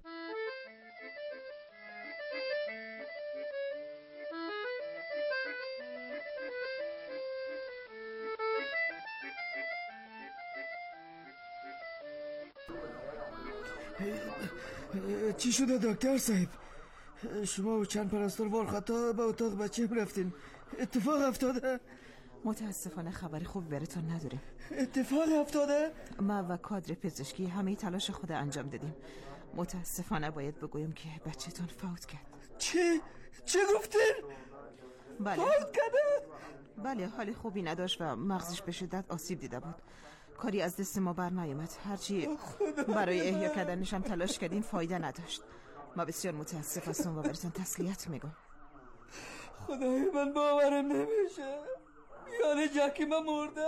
چی شده دکتر صاحب؟ شما و چند پرستار وار خطا به اتاق بچه رفتین، اتفاق افتاده؟ متاسفانه خبری خوب براتون نداریم. اتفاق افتاده؟ ما و کادر پزشکی همه تلاش خود انجام دادیم. متاسفانه باید بگویم که بچه‌تون فوت کرد. چی؟ چی گفتین؟ بله. فوت کرده؟ بله، حالی خوبی نداشت و مغزش به شدت آسیب دیده بود. کاری از دست ما بر نیامد. هرچی برای احیا کردنش هم تلاش کردیم فایده نداشت. ما بسیار متاسف هستم و براتون تسلیت میگم. خدای من باورم نمیشه، یعنی جکی من مرده.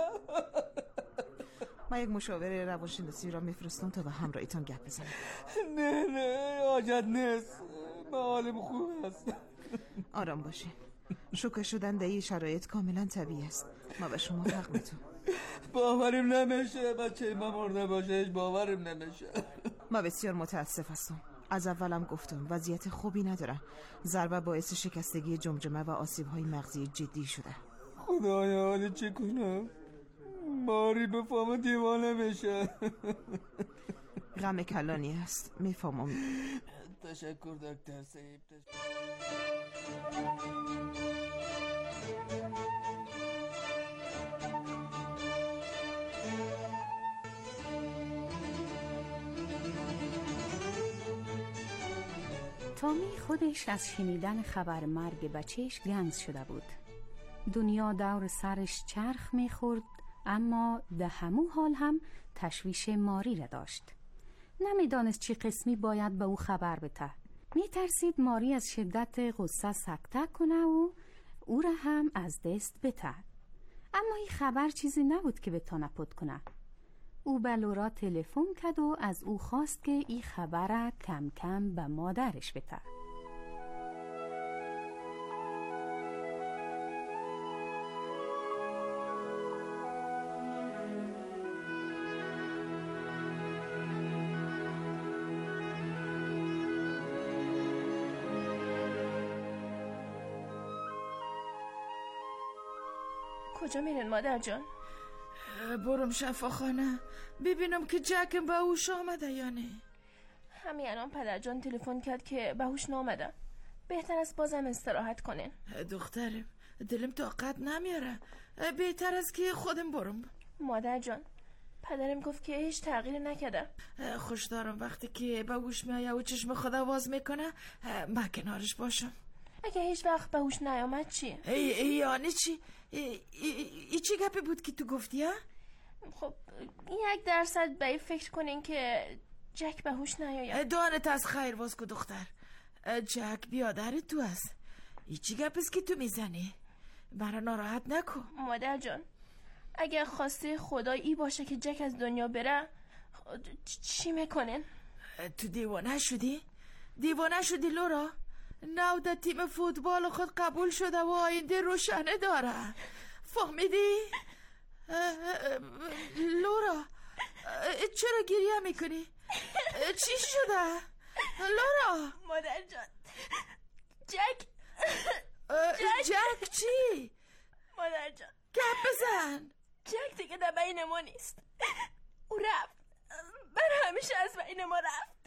ما یک مشاور روانشناسی را میفرستم تا به همراهیتان گپ بزنم. نه نه حاجت نیست، من حالم خوب است. آرام باشی، شوکه شدن در این شرایط کاملا طبیعی است. ما به شما حق میتونم. باورم نمیشه بچه من مرده باشه، باورم نمیشه. ما بسیار متاسف هستم. از اولم گفتم وضعیت خوبی نداره. ضربه باعث شکستگی جمجمه و آسیب‌های مغزی جدی شده. خدایا حالا چه کنم؟ ماری بفهمه دیوانه میشه. غم کلانی است، میفهمم. تشکر دکتر صاحب. تامی خودش از شنیدن خبر مرگ بچهش گنگ شده بود. دنیا دور سرش چرخ میخورد، اما ده همو حال هم تشویش ماری را داشت. نمیدانست چی قسمی باید به او خبر بده. میترسید ماری از شدت غصه سکته کنه و او را هم از دست بده. اما این خبر چیزی نبود که بتانه پد کنه. او به لورا تلفن کرد و از او خواست که این خبر کم کم به مادرش بده. کجا میرین مادر جان؟ برم شفاخانه ببینم که جکم به هوش آمده یا نه. همین الان پدر جان تلفن کرد که به هوش نامده. بهتر است بازم استراحت کنین. دخترم دلم طاقت نمیاره، بهتر است که خودم برم. مادر جان پدرم گفت که هیچ تغییری نکرده. خوش دارم وقتی که به هوش میایه و چشم خدا باز میکنه من کنارش باشم. اگه هیچ وقت به هوش نیامد چی؟ ای ای یعنی چی؟ ای, ای, ای چی گپی بود که تو گفتی ها؟ خب یک درصد به این فکر کنین که جک به هوش نیاید. دانت از خیر باز کو دختر. جک بیادر تو است. ای چی گپ است که تو میزنی؟ برا ناراحت نکن. مادر جان اگر خواسته خدا ای باشه که جک از دنیا بره چی میکنین؟ تو دیوانه شدی؟ دیوانه شدی لورا؟ نو در تیم فوتبال خود قبول شده و آینده روشنه داره. فهمیدی؟ لورا چرا گریه میکنی؟ چی شده؟ لورا مادر جان جک جک چی؟ مادر جان گپ بزن. جک دیگه در بین ما نیست. او رفت، بر همیشه از بین ما رفت.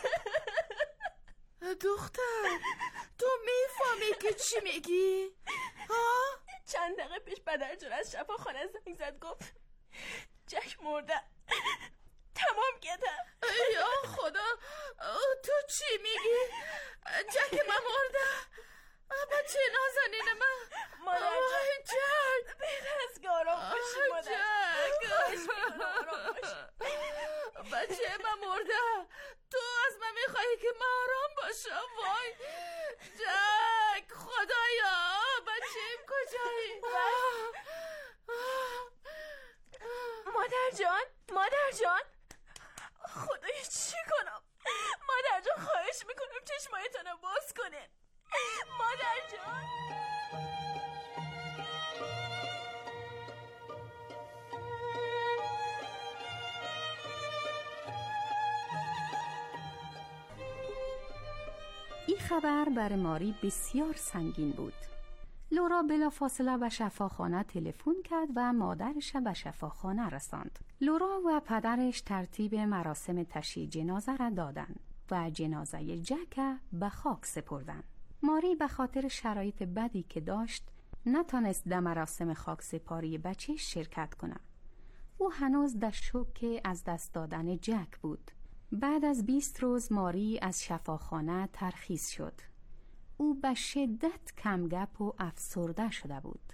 دختر تو میفهمی که چی میگی؟ ها؟ چند دقیقه پیش پدر جان از شفاخانه زنگ زد گفت جک مرده. تمام کردم. یا خدا تو چی میگی؟ جک من مرده؟ بچه نازنین من. مادر جان جک بهتر از که آرام باشی مادر جک. خواهش میکنم آرام باشی. بچه من مرده، تو از من میخواهی که من آرام باشم؟ وای جک خدایا بچه‌م کجایی؟ مادر جان مادر جان خدایا چی کنم؟ مادر جان خواهش میکنم چشمایتان رو باز کنین. مادر جان. این خبر برای ماری بسیار سنگین بود. لورا بلافاصله به شفاخانه تلفن کرد و مادرش به شفاخانه رساند. لورا و پدرش ترتیب مراسم تشییع جنازه را دادند و جنازه جک به خاک سپردند. ماری به خاطر شرایط بدی که داشت نتانست در مراسم خاک سپاری بچه شرکت کند. او هنوز در شوک از دست دادن جک بود. بعد از بیست روز ماری از شفاخانه ترخیص شد. او به شدت کمگپ و افسرده شده بود.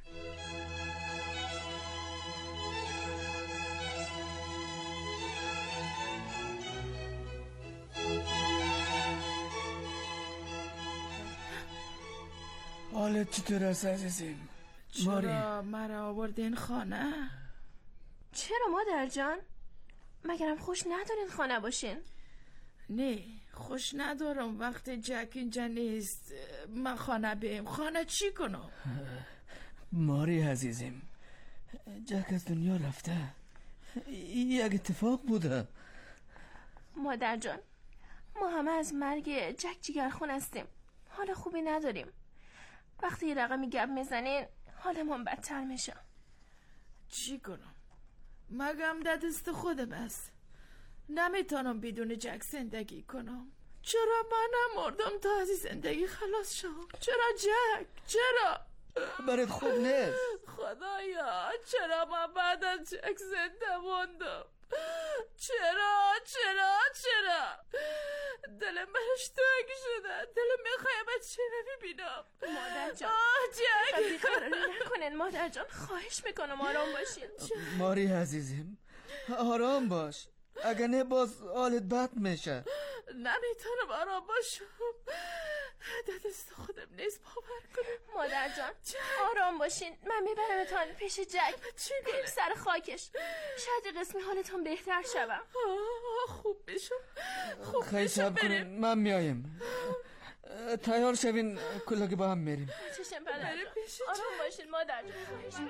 حالت چطور است عزیزیم؟ چرا مرا آوردین خانه؟ چرا مادر جان؟ مگرم خوش ندارین خانه باشین؟ نه خوش ندارم وقتی جک اینجا نیست. من خانه بیم. خانه چی کنم؟ ماری عزیزیم جک از دنیا رفته. یک اتفاق بوده. مادر جان ما همه از مرگ جک جگرخون هستیم. حال خوبی نداریم. وقتی یه رقمی گپ میزنین حالمون بدتر میشه. چی کنم؟ مگم در دست خودم است. نمیتونم بدون جک زندگی کنم. چرا من نمردم تا از زندگی خلاص شم؟ چرا جک؟ چرا؟ برات خوب نیست. خدایا چرا من بعد از جک زنده موندم؟ چرا چرا چرا؟ دلم برش تنگ شده. دلم میخواه بچه نمیبینم. مادر جان جک بیقراری نکنین مادر جان. خواهش میکنم آرام باشین. ماری عزیزم آرام باش. اگه نه باز حالت بد میشه. نمیتونم آرام باشم. در دست خودم نیست باور کنم. مادر جان آرام باشین. من میبرمتان پیش جک. بریم سر خاکش. شاید قسمی حالتان بهتر شوم. خوب بشم. خوب خیلی صبر کنین من میایم. تیار شوین کلاگی با هم میریم. چشم پدر جان آرام باشین مادر جان.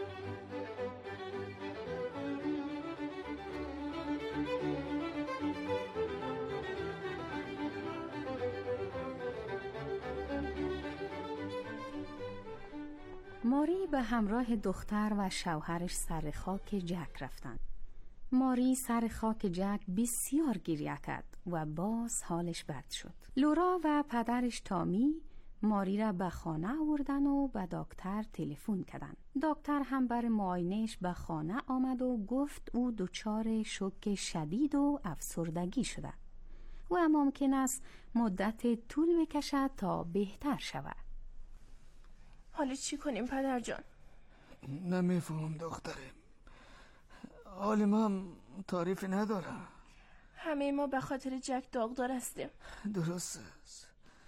ماری به همراه دختر و شوهرش سر خاک جک رفتند. ماری سر خاک جک بسیار گریه کرد و باز حالش بد شد. لورا و پدرش تامی ماری را به خانه آوردن و به دکتر تلفن کردند. دکتر هم برای معاینه‌اش به خانه آمد و گفت او دچار شوک شدید و افسردگی شده و ممکن است مدت طول بکشد تا بهتر شود. حالا چی کنیم پدر جان؟ نمیفهم دخترم. حال من تعریفی نداره. همه ما به خاطر جک داغدار هستیم. درست است.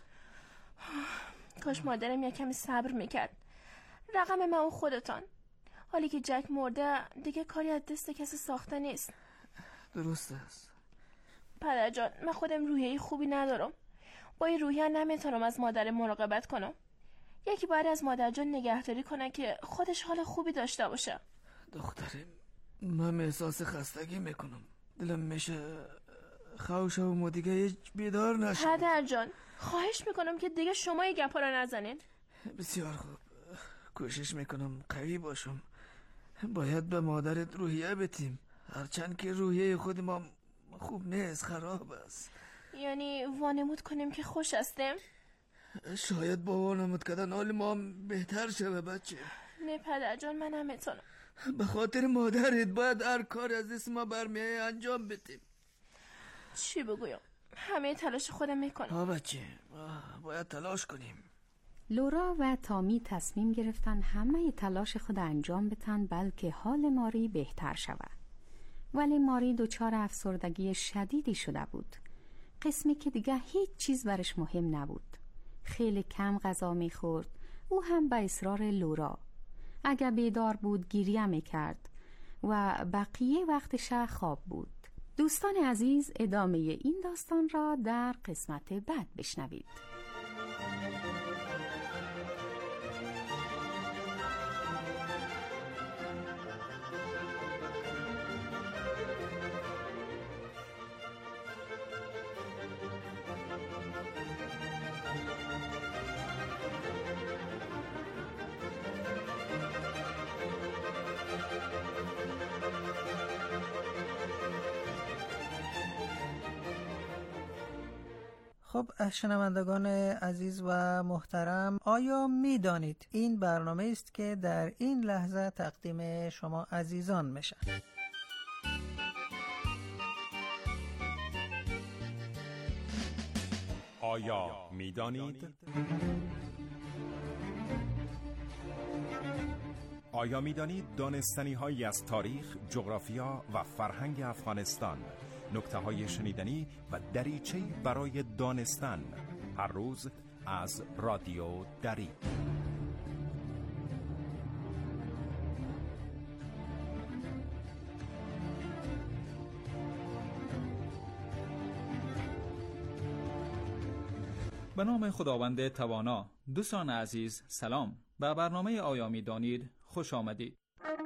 کاش مادرم یک کمی صبر میکرد. رقم من و خودتان. حالی که جک مرده دیگه کاری از دست کسی ساخته نیست. درست است. پدر جان من خودم روحیه خوبی ندارم. با این روحیه نمیتونم از مادر مراقبت کنم. یکی باید از مادر جان نگهداری کنه که خودش حال خوبی داشته باشه. دخترم من احساس خستگی میکنم. دلم میشه خوش و ما دیگه هیچ بیدار نشم. پدر جان خواهش میکنم که دیگه شما این گپا رو نزنین. بسیار خوب، کوشش میکنم قوی باشم. باید به مادرت روحیه بدیم، هرچند که روحیه خود ما خوب نیست، خراب است. یعنی وانمود کنیم که خوش هستیم؟ شاید با وانمود کردن حال ما بهتر شوه بچه. نه پدر جان من نمیتونم. به خاطر مادرت باید هر کار از دست ما برمیایه انجام بدیم. چی بگویم؟ همه تلاش خودم میکنم. ها بچه باید تلاش کنیم. لورا و تامی تصمیم گرفتن همه تلاش خود انجام بدن بلکه حال ماری بهتر شود. ولی ماری دچار افسردگی شدیدی شده بود. قسمی که دیگه هیچ چیز برش مهم نبود. خیلی کم غذا میخورد. او هم به اصرار لورا. اگر بیدار بود گریه میکرد و بقیه وقتش خواب بود. دوستان عزیز ادامه این داستان را در قسمت بعد بشنوید. خب شنوندگان عزیز و محترم، آیا می دانید این برنامه است که در این لحظه تقدیم شما عزیزان میشه؟ آیا می دانید؟ آیا می دانید دانستنی هایی از تاریخ، جغرافیا و فرهنگ افغانستان، نکته های شنیدنی و دریچه‌ای برای دانستن، هر روز از رادیو دری. به نام خداوند توانا. دوستان عزیز سلام. به برنامه آیا می دانید خوش آمدید.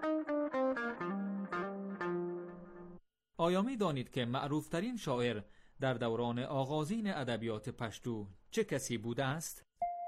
آیا می دانید که معروفترین شاعر در دوران آغازین ادبیات پشتو چه کسی بوده است؟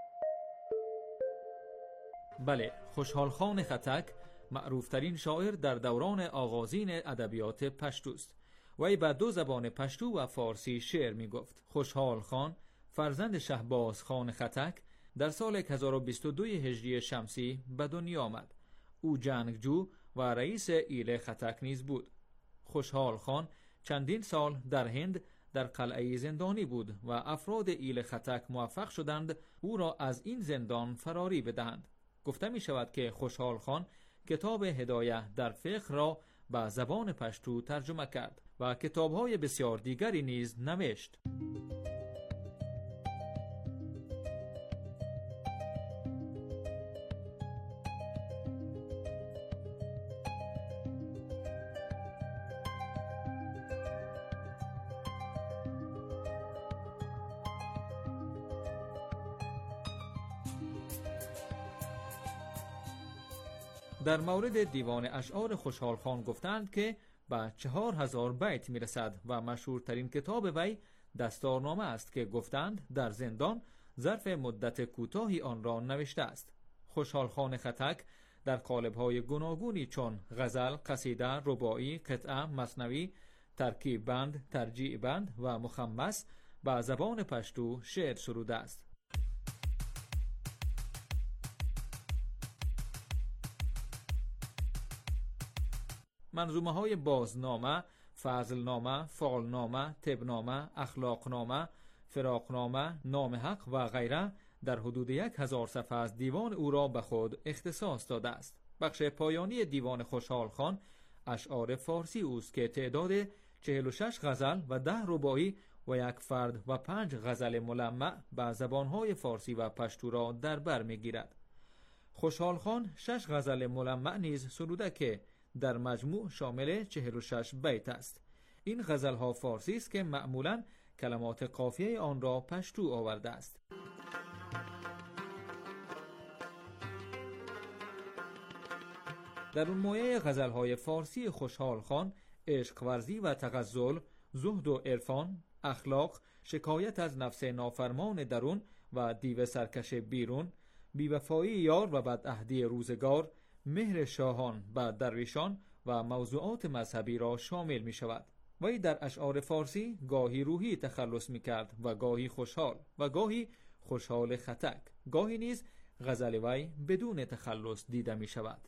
بله، خوشحال خان خټک معروفترین شاعر در دوران آغازین ادبیات پشتو است. وی به دو زبان پشتو و فارسی شعر می گفت. خوشحال خان فرزند شهباز خان خټک در سال هزار و بیست و دو هجری شمسی به دنیا آمد. او جنگجو و رئیس ایل خټک نیز بود. خوشحال خان چندین سال در هند در قلعه زندانی بود و افراد ایل خټک موفق شدند او را از این زندان فراری بدهند. گفته می شود که خوشحال خان کتاب هدایه در فقه را به زبان پشتو ترجمه کرد و کتاب‌های بسیار دیگری نیز نوشت. در مورد دیوان اشعار خوشحال خان گفتند که به چهار هزار بیت میرسد و مشهورترین کتاب وی دستارنامه است که گفتند در زندان ظرف مدت کوتاهی آن را نوشته است. خوشحال خان خټک در قالب‌های گوناگونی چون غزل، قصیده، رباعی، قطعه، مثنوی، ترکیب بند، ترجیع بند و مخمس به زبان پشتو شعر سروده است. منظومه های بازنامه، فضلنامه، فعلنامه، طبنامه، اخلاقنامه، فراقنامه، نام حق و غیره در حدود یک هزار صفحه از دیوان او را به خود اختصاص داده است. بخش پایانی دیوان خوشحال خان اشعار فارسی اوست که تعداد چهل و شش غزل و ده رباعی و یک فرد و پنج غزل ملمع به زبانهای فارسی و پشتو را در بر میگیرد. خوشحال خان شش غزل ملمع نیز سروده که در مجموع شامل چهل و شش بیت است. این غزلها فارسی است که معمولاً کلمات قافیه آن را پشتو آورده است. در اون مایه غزل‌های فارسی خوشحال خان، عشق ورزی و تغزل، زهد و عرفان، اخلاق، شکایت از نفس نافرمان درون و دیو سرکش بیرون، بی‌وفایی یار و بدعهدی روزگار، مهر شاهان بر درویشان و موضوعات مذهبی را شامل می شود. وی در اشعار فارسی گاهی روحی تخلص می کرد و گاهی خوشحال و گاهی خوشحال خطک، گاهی نیز غزل وی بدون تخلص دیده می شود.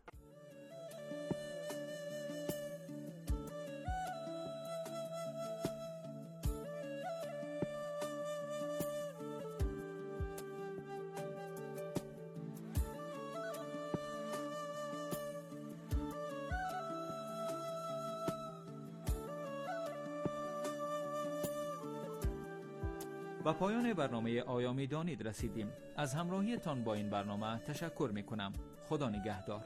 و پایان برنامه آیا می‌دانید رسیدیم. از همراهیتان با این برنامه تشکر می‌کنم. خدا نگهدار.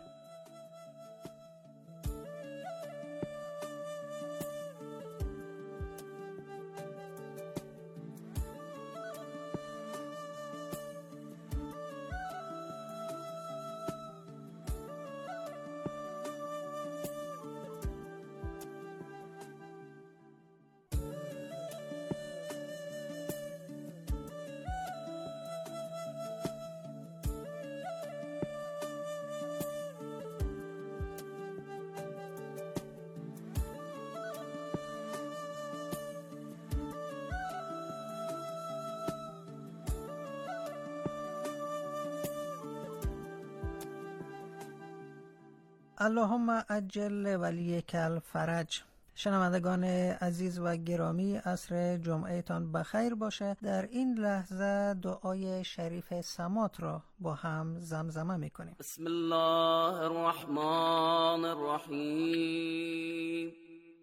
اللهم عجل ولیک الفرج. شنوندگان عزیز و گرامی، عصر جمعهتان بخیر باشه. در این لحظه دعای شریف سمات را با هم زمزمه میکنیم. بسم الله الرحمن الرحیم.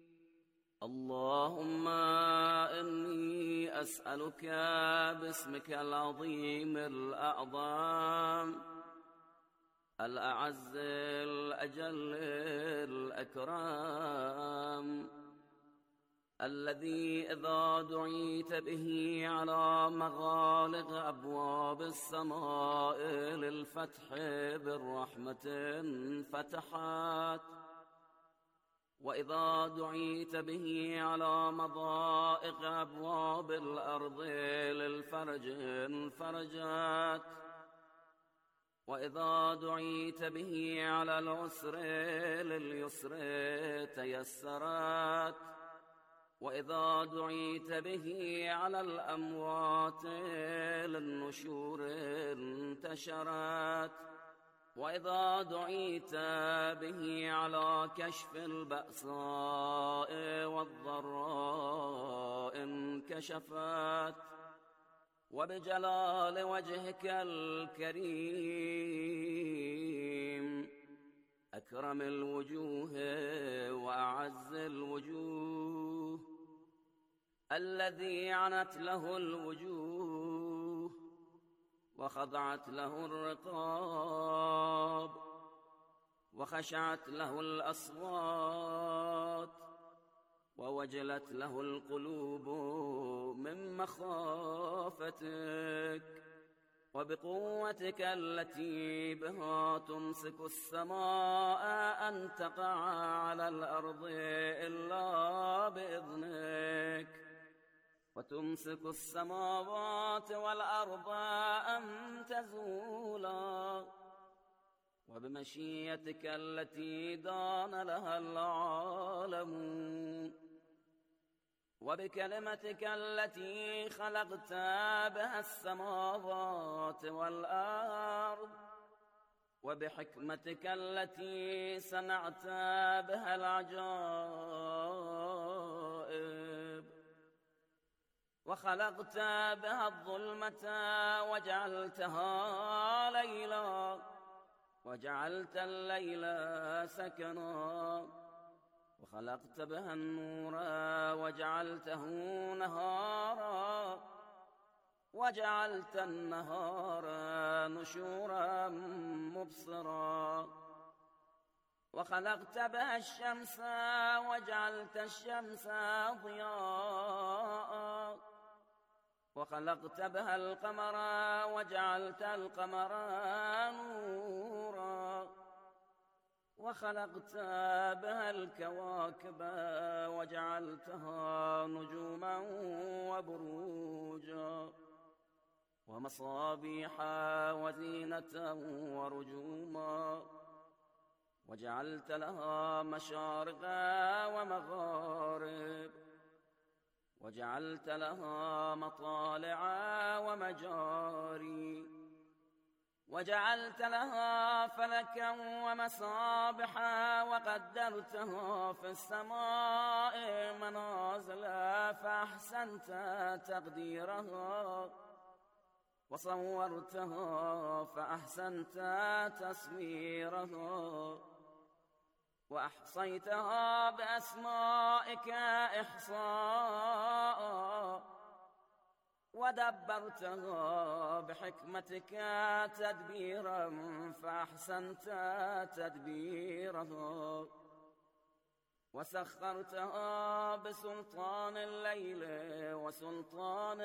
اللهم انی اسألك باسمك العظیم الاعظم الأعز الأجل الأكرم الذي إذا دعيت به على مغالق أبواب السماء للفتح بالرحمة فتحت، وإذا دعيت به على مضائق أبواب الأرض للفرج فرجت، وإذا دعيت به على العسر لليسر تيسرت، وإذا دعيت به على الأموات للنشور انتشرت، وإذا دعيت به على كشف البأساء والضراء انكشفت، وبجلال وجهك الكريم أكرم الوجوه وأعز الوجوه الذي عنت له الوجوه وخضعت له الرقاب وخشعت له الأصوات ووجلت له القلوب من مخافتك، وبقوتك التي بها تمسك السماء أن تقع على الأرض إلا بإذنك، وتمسك السماوات والأرض أن تزولا، وبمشيئتك التي دان لها العالمون، وبكلمتك التي خلقت بها السماوات والأرض، وبحكمتك التي صنعت بها العجائب، وخلقت بها الظلمة وجعلتها ليلا، وجعلت الليل سكنا، وخلقت بها النور وجعلته نهارا، وجعلت النهار نشورا مبصرا، وخلقت بها الشمس وجعلت الشمس ضياء، وخلقت بها القمر وجعلت القمر نورا وخلقت بها الكواكب وجعلتها نجوما وبروجا ومصابيح وزينة ورجوما وجعلت لها مشارق ومغارب وجعلت لها مطالع ومجاري وجعلت لها فلكا ومصابح وقدرتها في السماء منازل فأحسنت تقديرها وصورتها فأحسنت تصويرها وأحصيتها بأسمائك إحصاء ودبرتها بحكمتك تدبيرا فأحسنت تدبيرها وسخرتها بسلطان الليل وسلطان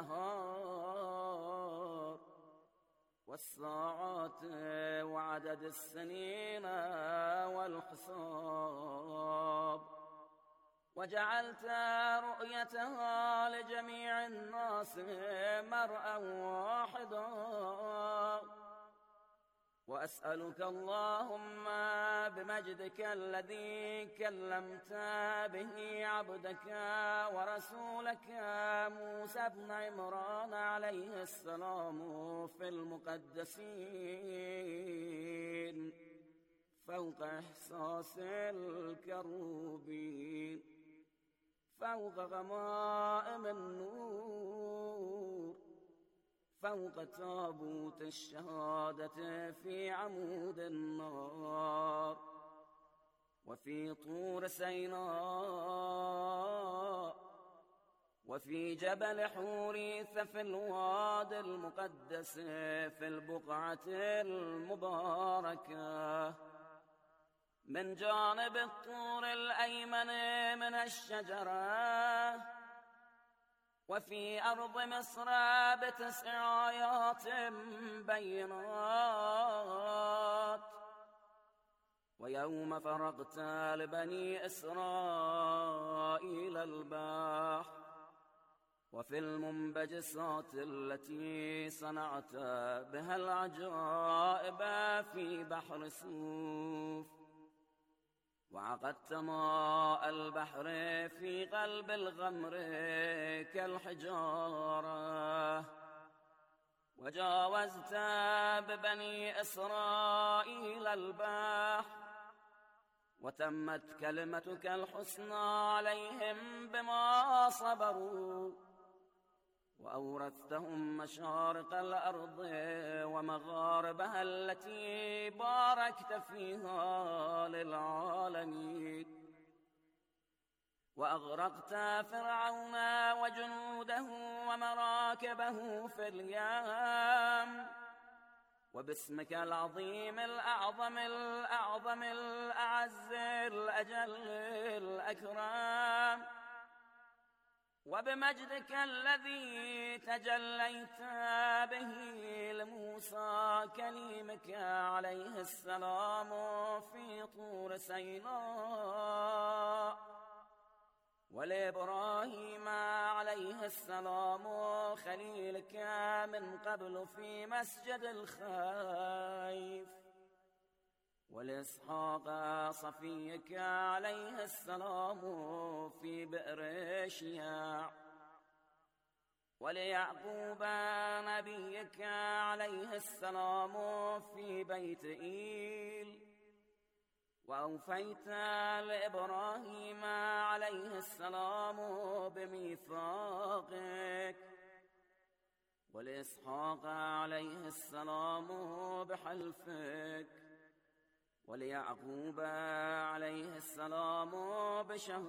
النهار والساعات وعدد السنين والحساب وجعلت رؤيتها لجميع الناس مرءا واحدا وأسألك اللهم بمجدك الذي كلمت به عبدك ورسولك موسى بن عمران عليه السلام في المقدسين فوق إحساس الكروبين فوق غمائم النور فوق تابوت الشهادة في عمود النار وفي طور سيناء وفي جبل حوريث في الوادي المقدس في البقعة المباركة من جانب الطور الأيمن من الشجرة وفي أرض مصر بتسع آيات بينات ويوم فرغت لبني إسرائيل البحر وفي المنبجسات التي صنعت بها العجائب في بحر سوف وعقدت ماء البحر في قلب الغمر كالحجارة وجاوزت ببني إسرائيل البحر وتمت كلمتك الحسنى عليهم بما صبروا وأورثتهم مشارق الأرض ومغاربها التي باركت فيها للعالمين وأغرقت فرعون وجنوده ومراكبه في اليم وباسمك العظيم الأعظم الأعظم الأعز الأجل الأكرم وبمجدك الذي تجليت به لموسى كليمك عليه السلام في طور سيناء ولإبراهيم عليه السلام خليلك من قبل في مسجد الخيف ولإسحاق صفيك عليه السلام في بئر شياع وليعقوب نبيك عليه السلام في بيت إيل وأوفيت لإبراهيم عليه السلام بميثاقك ولإسحاق عليه السلام بحلفك وليعقوب عليه السلام بشهادتك